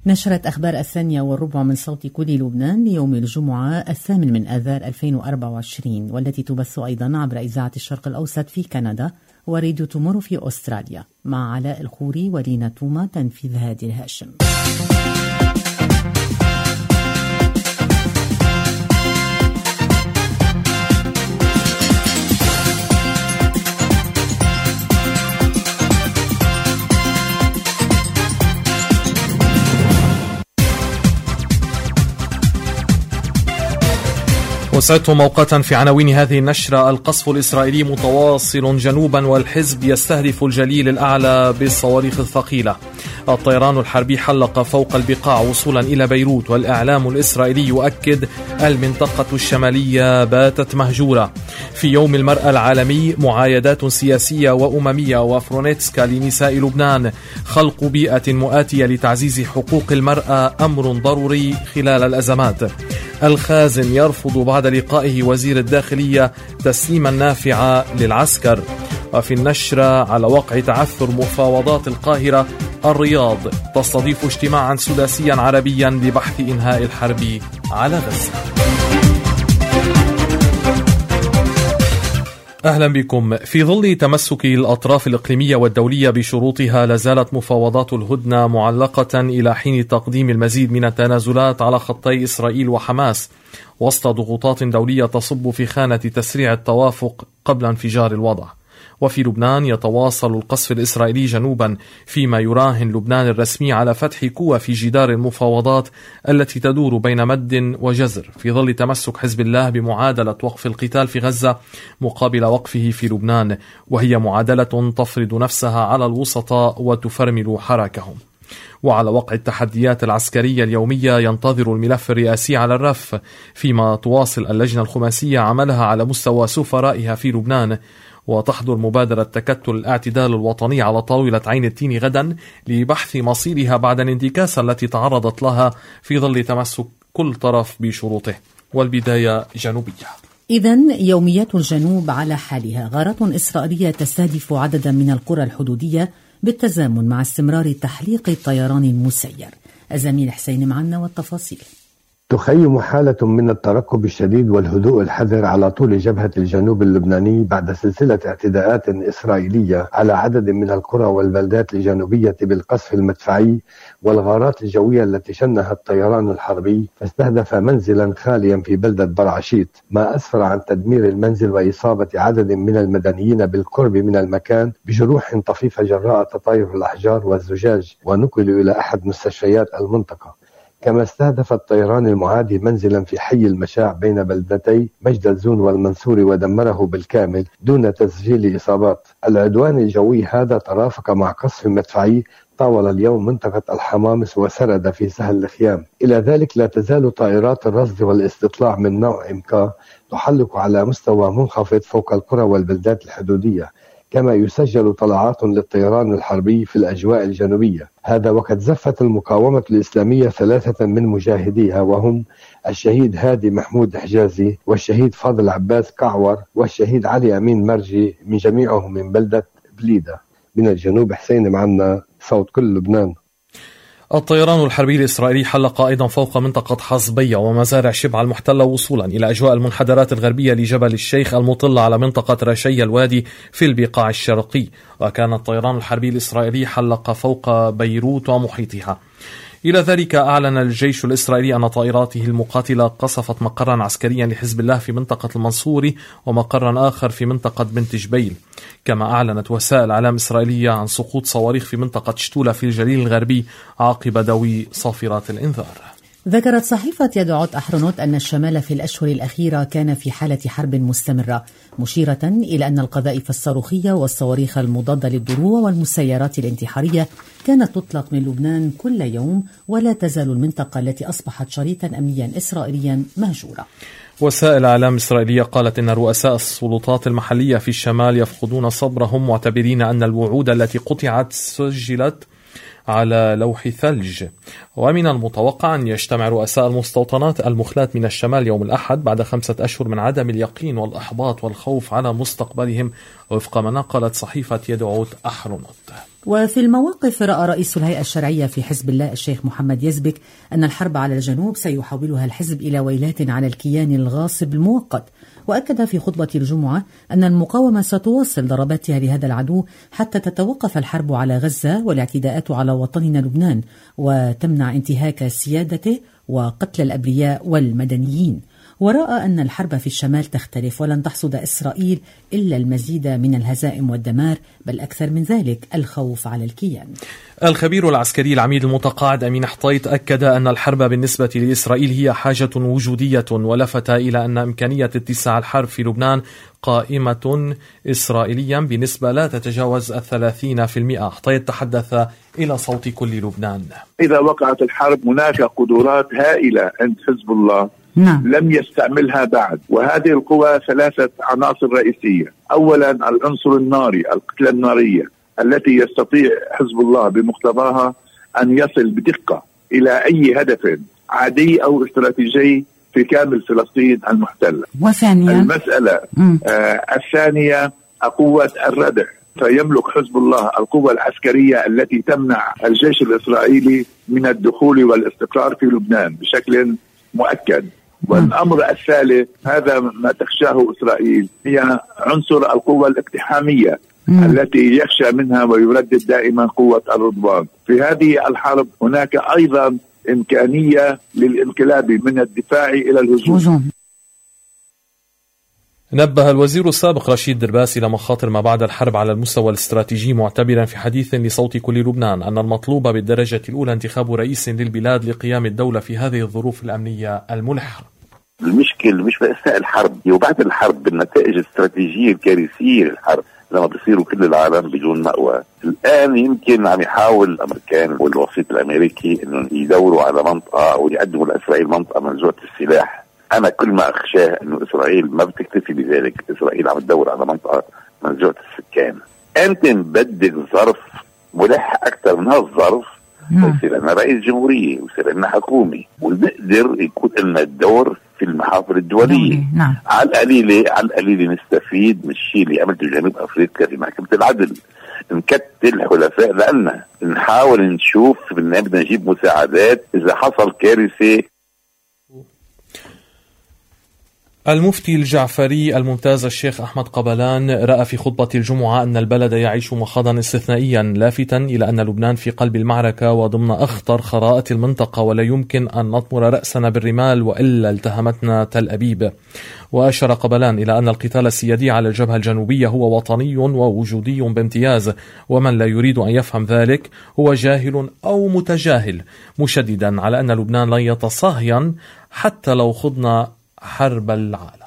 نشرت أخبار 8:15 من صوت كل لبنان ليوم الجمعة 8 من آذار 2024، والتي تبث أيضا عبر إذاعة الشرق الأوسط في كندا وراديو تومورو في أستراليا، مع علاء الخوري ولينا توما تنفيذ هادي الهاشم. وسعدتم موقتا في عناوين هذه النشرة. القصف الإسرائيلي متواصل جنوبا والحزب يستهدف الجليل الأعلى بالصواريخ الثقيلة. الطيران الحربي حلق فوق البقاع وصولا إلى بيروت، والإعلام الإسرائيلي يؤكد المنطقة الشمالية باتت مهجورة. في يوم المرأة العالمي معايدات سياسية وأممية وفرونيتسكا لنساء لبنان. خلق بيئة مؤاتية لتعزيز حقوق المرأة أمر ضروري خلال الأزمات. الخازن يرفض بعد لقائه وزير الداخلية تسليما نافعا للعسكر. وفي النشرة على وقع تعثر مفاوضات القاهرة، الرياض تستضيف اجتماعا سداسيا عربيا لبحث إنهاء الحرب على غزة. أهلا بكم. في ظل تمسك الأطراف الإقليمية والدولية بشروطها، لازالت مفاوضات الهدنة معلقة إلى حين تقديم المزيد من التنازلات على خطي إسرائيل وحماس، وسط ضغوطات دولية تصب في خانة تسريع التوافق قبل انفجار الوضع. وفي لبنان يتواصل القصف الإسرائيلي جنوبا، فيما يراهن لبنان الرسمي على فتح قوة في جدار المفاوضات التي تدور بين مد وجزر، في ظل تمسك حزب الله بمعادلة وقف القتال في غزة مقابل وقفه في لبنان، وهي معادلة تفرض نفسها على الوسطاء وتفرمل حراكهم. وعلى وقع التحديات العسكرية اليومية، ينتظر الملف الرئاسي على الرف، فيما تواصل اللجنة الخماسية عملها على مستوى سفرائها في لبنان، وتحضر مبادرة تكتل الاعتدال الوطني على طاولة عين التين غدا لبحث مصيرها بعد الانتكاسة التي تعرضت لها في ظل تمسك كل طرف بشروطه. والبداية جنوبية. إذن يوميات الجنوب على حالها. غارات إسرائيلية تستهدف عددا من القرى الحدودية بالتزامن مع استمرار تحليق الطيران المسير. الزميل حسين معنا والتفاصيل. تخيم حالة من الترقب الشديد والهدوء الحذر على طول جبهة الجنوب اللبناني بعد سلسلة اعتداءات إسرائيلية على عدد من القرى والبلدات الجنوبية بالقصف المدفعي والغارات الجوية التي شنها الطيران الحربي، فاستهدف منزلا خاليا في بلدة برعشيت، ما أسفر عن تدمير المنزل وإصابة عدد من المدنيين بالقرب من المكان بجروح طفيفة جراء تطاير الأحجار والزجاج، ونقلوا إلى أحد مستشفيات المنطقة. كما استهدف الطيران المعادي منزلا في حي المشاع بين بلدتي مجد الزون والمنصوري ودمره بالكامل دون تسجيل إصابات. العدوان الجوي هذا ترافق مع قصف مدفعي طاول اليوم منطقة الحمامس وسرد في سهل الخيام. إلى ذلك لا تزال طائرات الرصد والاستطلاع من نوع إمكا تحلق على مستوى منخفض فوق القرى والبلدات الحدودية، كما يسجل طلعات للطيران الحربي في الأجواء الجنوبية. هذا وقد زفت المقاومة الإسلامية 3 من مجاهديها، وهم الشهيد هادي محمود حجازي والشهيد فاضل عباس كعور والشهيد علي أمين مرجي، من جميعهم من بلدة بليدة. من الجنوب حسين معنا، صوت كل لبنان. الطيران الحربي الإسرائيلي حلق أيضا فوق منطقة حصبية ومزارع شبع المحتلة وصولا إلى أجواء المنحدرات الغربية لجبل الشيخ المطلة على منطقة رشي الوادي في البقاع الشرقي. وكان الطيران الحربي الإسرائيلي حلق فوق بيروت ومحيطها. إلى ذلك أعلن الجيش الإسرائيلي أن طائراته المقاتلة قصفت مقرا عسكريا لحزب الله في منطقة المنصوري ومقرا آخر في منطقة بنت جبيل. كما أعلنت وسائل إعلام إسرائيلية عن سقوط صواريخ في منطقة شتولة في الجليل الغربي عقب دوي صافرات الإنذار. ذكرت صحيفة يدعوت أحرنوت أن الشمال في الأشهر الأخيرة كان في حالة حرب مستمرة، مشيرة إلى أن القذائف الصاروخية والصواريخ المضادة للدروع والمسيرات الانتحارية كانت تطلق من لبنان كل يوم، ولا تزال المنطقة التي أصبحت شريطا أمنيا إسرائيليا مهجورة. وسائل إعلام إسرائيلية قالت إن رؤساء السلطات المحلية في الشمال يفقدون صبرهم، معتبرين أن الوعود التي قطعت سجلت على لوح ثلج. ومن المتوقع أن يجتمع رؤساء المستوطنات المخلات من الشمال يوم الأحد بعد 5 أشهر من عدم اليقين والإحباط والخوف على مستقبلهم وفق ما نقلت صحيفة يدعوت أحرنوت. وفي المواقف رأى رئيس الهيئة الشرعية في حزب الله الشيخ محمد يزبك أن الحرب على الجنوب سيحولها الحزب إلى ويلات على الكيان الغاصب المؤقت، وأكد في خطبة الجمعة أن المقاومة ستواصل ضرباتها لهذا العدو حتى تتوقف الحرب على غزة والاعتداءات على وطننا لبنان وتمنع انتهاك سيادته وقتل الأبرياء والمدنيين. ورأى أن الحرب في الشمال تختلف ولن تحصد إسرائيل إلا المزيد من الهزائم والدمار، بل أكثر من ذلك الخوف على الكيان. الخبير العسكري العميد المتقاعد أمين حطيط أكد أن الحرب بالنسبة لإسرائيل هي حاجة وجودية، ولفت إلى أن إمكانية اتساع الحرب في لبنان قائمة إسرائيليا بنسبة لا تتجاوز 30%. حطيط تحدث إلى صوت كل لبنان. إذا وقعت الحرب هناك قدرات هائلة عند حزب الله لم يستعملها بعد، وهذه القوى 3 عناصر رئيسية. أولا العنصر الناري، القتلة النارية التي يستطيع حزب الله بمقتضاها أن يصل بدقة إلى أي هدف عادي أو استراتيجي في كامل فلسطين المحتلة. وثانيا المسألة الثانية قوة الردع، فيملك حزب الله القوة العسكرية التي تمنع الجيش الإسرائيلي من الدخول والاستقرار في لبنان بشكل مؤكد. والأمر الثالث هذا ما تخشاه إسرائيل هي عنصر القوة الاقتحامية التي يخشى منها ويردد دائما قوة الرضوان. في هذه الحرب هناك أيضا إمكانية للانقلاب من الدفاع إلى الهجوم. نبه الوزير السابق رشيد درباس إلى مخاطر ما بعد الحرب على المستوى الاستراتيجي، معتبرا في حديث لصوت كل لبنان أن المطلوب بالدرجة الأولى انتخاب رئيس للبلاد لقيام الدولة في هذه الظروف الأمنية الملحة. المشكل مش بأثناء الحرب، وبعد الحرب بالنتائج الاستراتيجية الكارثية للحرب لما بيصيروا كل العالم بدون مأوى. الآن يمكن عم يحاول الأمريكان والوسيط الأمريكي إنه يدوروا على منطقة أو يقدموا لإسرائيل منطقة منزوعة السلاح. أنا كل ما أخشاه إنه إسرائيل ما بتكتفي بذلك، إسرائيل عم تدور على منطقة منزوعة السكان. أنت مبدل ظرف ملح أكثر من هالظرف، يصير لنا رئيس جمهورية ويصير لنا حكومة ونقدر يكون لنا الدور في المحافل الدولية. نعم. على القليلة نستفيد من الشيء اللي عملته جنوب أفريقيا في محكمة العدل، نكتل حلفاء لنا، نحاول نشوف بدنا نجيب مساعدات إذا حصل كارثة. المفتي الجعفري الممتاز الشيخ أحمد قبلان رأى في خطبة الجمعة أن البلد يعيش مخاضا استثنائيا، لافتا إلى أن لبنان في قلب المعركة وضمن أخطر خرائط المنطقة، ولا يمكن أن نطمر رأسنا بالرمال وإلا التهمتنا تل أبيب. وأشار قبلان إلى أن القتال السيادي على الجبهة الجنوبية هو وطني ووجودي بامتياز، ومن لا يريد أن يفهم ذلك هو جاهل أو متجاهل، مشددا على أن لبنان لن يتصهين حتى لو خضنا حرب العالم.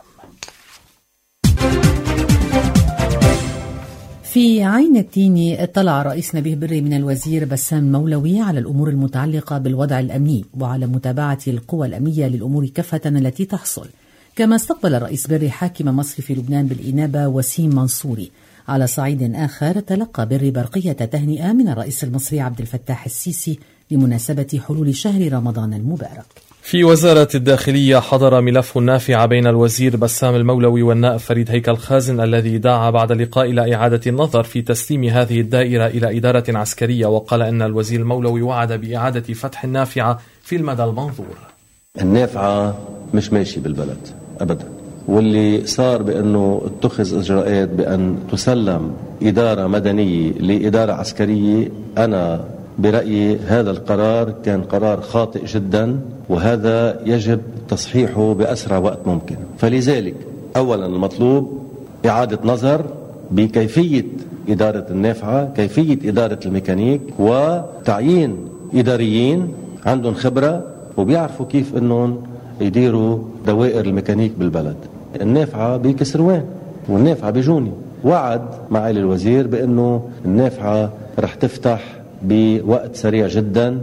في عين التين اطلع رئيس نبيه بري من الوزير بسام مولوي على الأمور المتعلقة بالوضع الأمني وعلى متابعة القوى الأمنية للأمور كافة التي تحصل. كما استقبل الرئيس بري حاكم مصر في لبنان بالإنابة وسيم منصوري. على صعيد آخر تلقى بري برقية تهنئة من الرئيس المصري عبد الفتاح السيسي لمناسبة حلول شهر رمضان المبارك. في وزارة الداخلية حضر ملف النافعة بين الوزير بسام المولوي والنائب فريد هيكل خازن، الذي دعا بعد اللقاء إلى إعادة النظر في تسليم هذه الدائرة إلى إدارة عسكرية. وقال أن الوزير المولوي وعد بإعادة فتح النافعة في المدى المنظور. النافعة مش ماشي بالبلد أبدا، واللي صار بأنه اتخذ إجراءات بأن تسلم إدارة مدنية لإدارة عسكرية، أنا برأيي هذا القرار كان قرار خاطئ جدا، وهذا يجب تصحيحه بأسرع وقت ممكن. فلذلك أولا المطلوب إعادة نظر بكيفية إدارة النافعة، كيفية إدارة الميكانيك، وتعيين إداريين عندهم خبرة وبيعرفوا كيف أنهم يديروا دوائر الميكانيك بالبلد. النافعة بكسروان والنافعة بجوني. وعد معالي الوزير بأنه النافعة رح تفتح بوقت سريع جدا.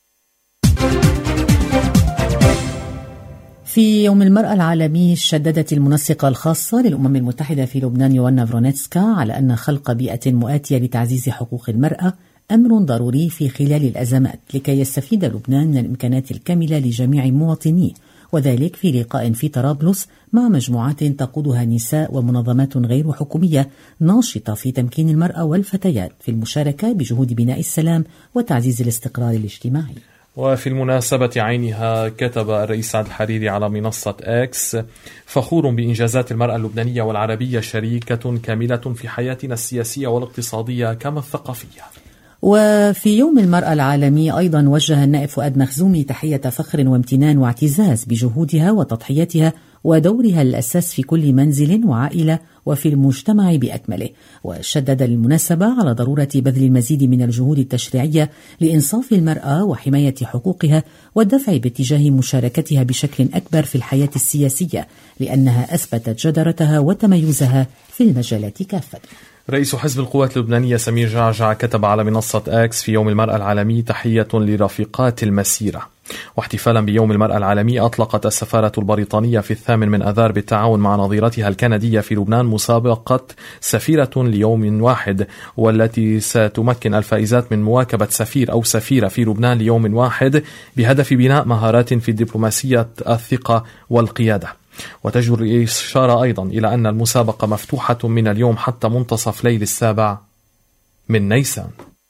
في يوم المرأة العالمي شددت المنسقة الخاصة للأمم المتحدة في لبنان يوانا فرونيتسكا على أن خلق بيئة مؤاتية لتعزيز حقوق المرأة أمر ضروري في خلال الأزمات لكي يستفيد لبنان من الإمكانات الكاملة لجميع مواطنيه، وذلك في لقاء في طرابلس مع مجموعات تقودها نساء ومنظمات غير حكومية ناشطة في تمكين المرأة والفتيات في المشاركة بجهود بناء السلام وتعزيز الاستقرار الاجتماعي. وفي المناسبة عينها كتب الرئيس سعد الحريري على منصة إكس: فخور بإنجازات المرأة اللبنانية والعربية، شريكة كاملة في حياتنا السياسية والاقتصادية كما الثقافية. وفي يوم المرأة العالمي أيضا وجه النائب فؤاد مخزومي تحية فخر وامتنان واعتزاز بجهودها وتضحياتها ودورها الأساس في كل منزل وعائلة وفي المجتمع بأكمله، وشدد المناسبة على ضرورة بذل المزيد من الجهود التشريعية لإنصاف المرأة وحماية حقوقها والدفع باتجاه مشاركتها بشكل أكبر في الحياة السياسية، لأنها أثبتت جدارتها وتميزها في المجالات كافة. رئيس حزب القوات اللبنانية سمير جعجع كتب على منصة إكس في يوم المرأة العالمي: تحية لرفيقات المسيرة. واحتفالا بيوم المرأة العالمي، أطلقت السفارة البريطانية في 8 آذار بالتعاون مع نظيرتها الكندية في لبنان مسابقة سفيرة ليوم واحد، والتي ستمكن الفائزات من مواكبة سفير أو سفيرة في لبنان ليوم واحد بهدف بناء مهارات في دبلوماسية الثقة والقيادة. وتجدر الإشارة أيضا إلى أن المسابقة مفتوحة من اليوم حتى منتصف ليل 7 نيسان.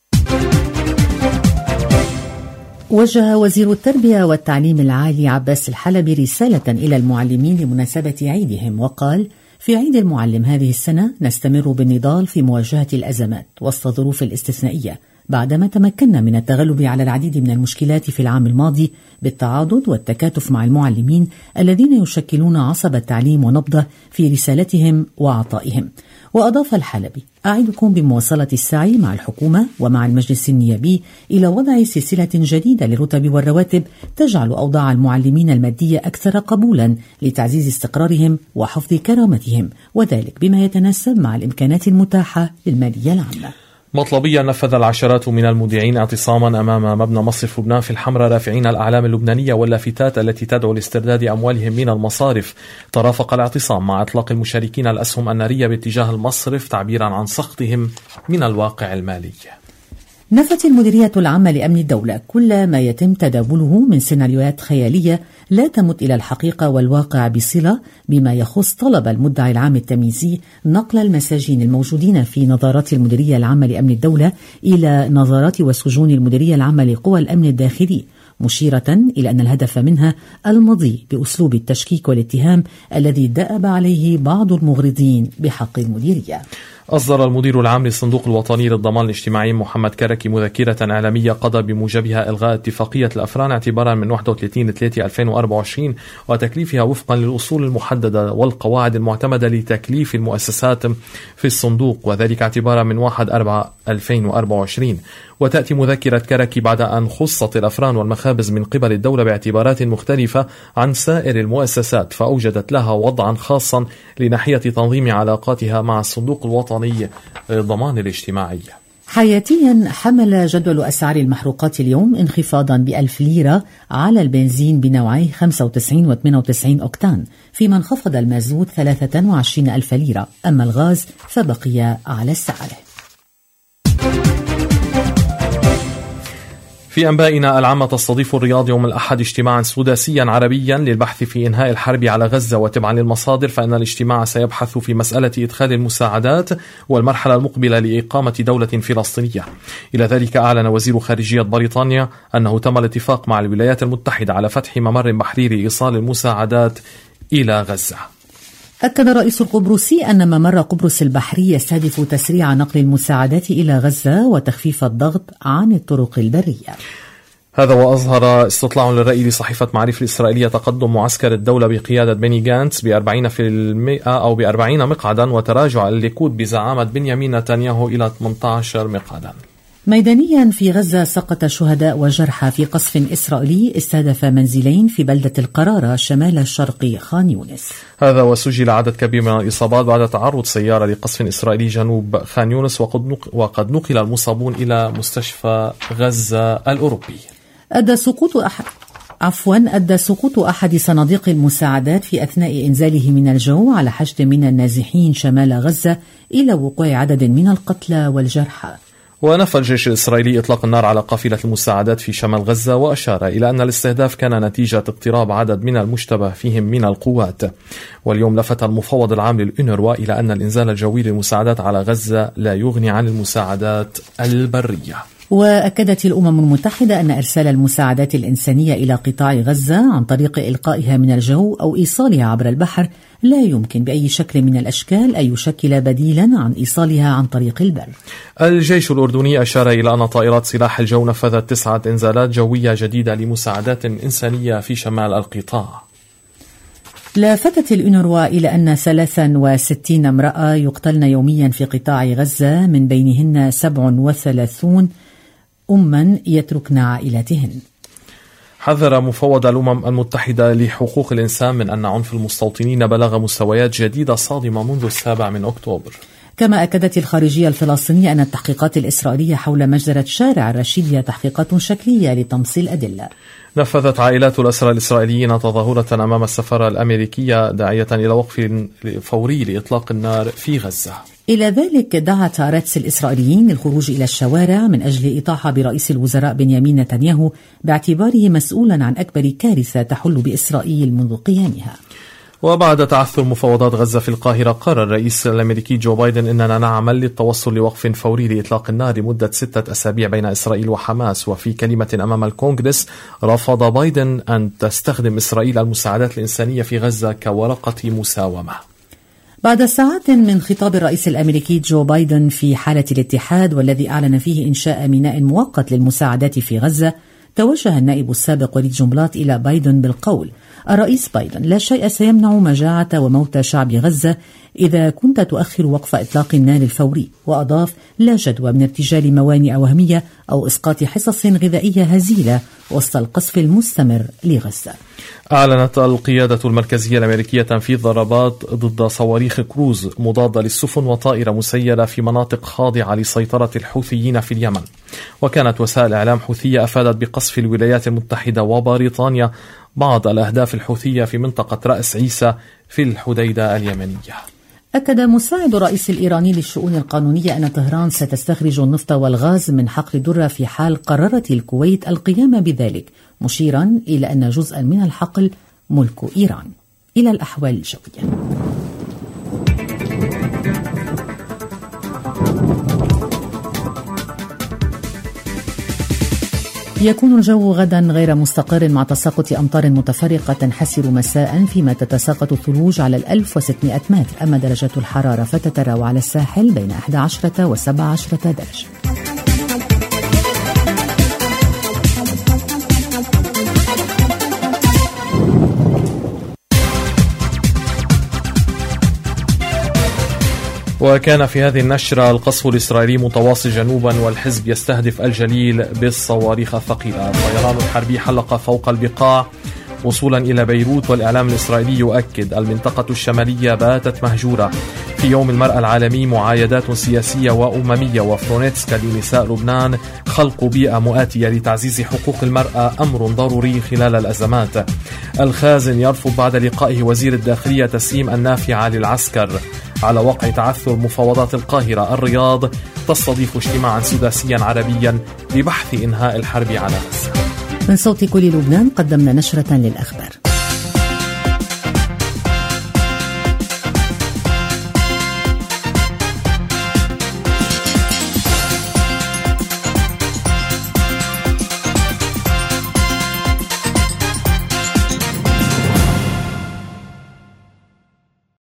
وجه وزير التربية والتعليم العالي عباس الحلبي رسالة إلى المعلمين لمناسبة عيدهم، وقال: في عيد المعلم هذه السنة نستمر بالنضال في مواجهة الأزمات وسط الظروف الاستثنائية، بعدما تمكنا من التغلب على العديد من المشكلات في العام الماضي بالتعاضد والتكاتف مع المعلمين الذين يشكلون عصب التعليم ونبضه في رسالتهم وعطائهم. وأضاف الحلبي: أعدكم بمواصلة السعي مع الحكومة ومع المجلس النيابي إلى وضع سلسلة جديدة للرتب والرواتب تجعل أوضاع المعلمين المادية أكثر قبولا لتعزيز استقرارهم وحفظ كرامتهم، وذلك بما يتناسب مع الإمكانات المتاحة للمالية العامة. مطلبيا نفذ العشرات من المذيعين اعتصاما أمام مبنى مصرف لبنان في الحمراء رافعين الأعلام اللبنانية واللافتات التي تدعو لاسترداد أموالهم من المصارف. ترافق الاعتصام مع إطلاق المشاركين الأسهم النارية باتجاه المصرف تعبيرا عن سخطهم من الواقع المالي. نفت المديرية العامة لأمن الدولة كل ما يتم تداوله من سيناريوهات خيالية لا تمت إلى الحقيقة والواقع بصلة، بما يخص طلب المدعي العام التمييزي نقل المساجين الموجودين في نظارات المديرية العامة لأمن الدولة إلى نظارات وسجون المديرية العامة لقوى الأمن الداخلي، مشيرة إلى أن الهدف منها المضي بأسلوب التشكيك والاتهام الذي دأب عليه بعض المغرضين بحق المديرية. أصدر المدير العام للصندوق الوطني للضمان الاجتماعي محمد كركي مذكرة إعلامية قضى بموجبها إلغاء اتفاقية الأفران اعتبارا من 31/3/2024 وتكليفها وفقا للأصول المحددة والقواعد المعتمدة لتكليف المؤسسات في الصندوق، وذلك اعتبارا من 1/4/2024. وتأتي مذكرة كركي بعد أن خصت الأفران والمخابز من قبل الدولة باعتبارات مختلفة عن سائر المؤسسات، فأوجدت لها وضعا خاصا لناحية تنظيم علاقاتها مع الصندوق الوطني للضمان الاجتماعي. حياتيا، حمل جدول أسعار المحروقات اليوم انخفاضا ب1000 ليرة على البنزين بنوعي 95 و 98 أوكتان، فيما انخفض المازوت 23,000 ليرة، أما الغاز فبقي على سعره. في أنبائنا العامة، تستضيف الرياض يوم الأحد اجتماعا سداسيا عربيا للبحث في إنهاء الحرب على غزة، وتبعا للمصادر فإن الاجتماع سيبحث في مسألة إدخال المساعدات والمرحلة المقبلة لإقامة دولة فلسطينية. إلى ذلك أعلن وزير خارجية بريطانيا أنه تم الاتفاق مع الولايات المتحدة على فتح ممر بحري لإيصال المساعدات إلى غزة. أكد الرئيس القبرصي أن ممر قبرص البحري يستهدف تسريع نقل المساعدات إلى غزة وتخفيف الضغط عن الطرق البرية. هذا وأظهر استطلاع للرأي لصحيفة معرفة الإسرائيلية تقدم معسكر الدولة بقيادة بني جانتس ب40% أو ب40 مقعدا، وتراجع الليكود بزعامة بنيامين نتنياهو إلى 18 مقعدا. ميدانيا، في غزة سقط شهداء وجرحى في قصف إسرائيلي استهدف منزلين في بلدة القرارة شمال الشرق خان يونس. هذا وسجل عدد كبير من الإصابات بعد تعرض سيارة لقصف إسرائيلي جنوب خان يونس، وقد نقل المصابون إلى مستشفى غزة الأوروبي. أدى سقوط أحد صناديق المساعدات في أثناء إنزاله من الجو على حشد من النازحين شمال غزة إلى وقوع عدد من القتلى والجرحى. ونفى الجيش الإسرائيلي إطلاق النار على قافلة المساعدات في شمال غزة، وأشار إلى أن الاستهداف كان نتيجة اقتراب عدد من المشتبه فيهم من القوات. واليوم لفت المفوض العام للأونروا إلى أن الإنزال الجوي للمساعدات على غزة لا يغني عن المساعدات البرية. وأكدت الأمم المتحدة أن إرسال المساعدات الإنسانية إلى قطاع غزة عن طريق إلقائها من الجو أو إيصالها عبر البحر لا يمكن بأي شكل من الأشكال أن يشكل بديلا عن إيصالها عن طريق البر. الجيش الأردني أشار إلى أن طائرات سلاح الجو نفذت 9 إنزالات جوية جديدة لمساعدات إنسانية في شمال القطاع. لافتت الأونروا إلى أن 63 امرأة يقتلن يوميا في قطاع غزة، من بينهن 37 أما يتركن عائلاتهن. حذر مفوض الأمم المتحدة لحقوق الإنسان من أن عنف المستوطنين بلغ مستويات جديدة صادمة منذ 7 أكتوبر. كما أكدت الخارجية الفلسطينية أن التحقيقات الإسرائيلية حول مجزرة شارع الرشيد هي تحقيقات شكلية لتمصي الأدلة. نفذت عائلات الأسرى الإسرائيليين تظاهرة أمام السفارة الأمريكية داعية إلى وقف فوري لإطلاق النار في غزة. إلى ذلك دعت هارتس الإسرائيليين للخروج إلى الشوارع من أجل الإطاحة برئيس الوزراء بنيامين نتنياهو باعتباره مسؤولا عن أكبر كارثة تحل بإسرائيل منذ قيامها. وبعد تعثر مفاوضات غزة في القاهرة، قرر الرئيس الأمريكي جو بايدن أننا نعمل للتوصل لوقف فوري لإطلاق النار لمدة 6 أسابيع بين إسرائيل وحماس. وفي كلمة أمام الكونغرس رفض بايدن أن تستخدم إسرائيل المساعدات الإنسانية في غزة كورقة مساومة. بعد ساعات من خطاب الرئيس الأمريكي جو بايدن في حالة الاتحاد والذي أعلن فيه إنشاء ميناء مؤقت للمساعدات في غزة، توجه النائب السابق وليد جنبلاط إلى بايدن بالقول: الرئيس بايدن، لا شيء سيمنع مجاعة وموت شعب غزة إذا كنت تؤخر وقف إطلاق النار الفوري. وأضاف: لا جدوى من ارتجال موانئ وهمية أو إسقاط حصص غذائية هزيلة وسط القصف المستمر لغزة. أعلنت القيادة المركزية الأمريكية تنفيذ ضربات ضد صواريخ كروز مضادة للسفن وطائرة مسيرة في مناطق خاضعة لسيطرة الحوثيين في اليمن. وكانت وسائل إعلام حوثية أفادت بقصف الولايات المتحدة وبريطانيا بعض الأهداف الحوثية في منطقة رأس عيسى في الحديدة اليمنية. أكد مساعد الرئيس الإيراني للشؤون القانونية أن طهران ستستخرج النفط والغاز من حقل درة في حال قررت الكويت القيام بذلك، مشيرا إلى أن جزءا من الحقل ملك إيران. إلى الأحوال الجوية. يكون الجو غدا غير مستقر مع تساقط أمطار متفرقة تنحسر مساء، فيما تتساقط الثلوج على 1600 متر. أما درجة الحرارة فتتراوح على الساحل بين 11 و17 درجة. وكان في هذه النشرة القصف الإسرائيلي متواصل جنوبا، والحزب يستهدف الجليل بالصواريخ الثقيلة. الطيران الحربي حلق فوق البقاع وصولا إلى بيروت، والإعلام الإسرائيلي يؤكد المنطقة الشمالية باتت مهجورة. في يوم المرأة العالمي معايدات سياسية وأممية، وفرونيتسكا لنساء لبنان خلق بيئة مؤاتية لتعزيز حقوق المرأة أمر ضروري خلال الأزمات. الخازن يرفض بعد لقائه وزير الداخلية تسليم النافعة للعسكر. على وقع تعثر مفاوضات القاهرة، الرياض تستضيف اجتماعا سداسيا عربيا لبحث إنهاء الحرب على غزة. من صوت كل لبنان قدمنا نشرة للأخبار.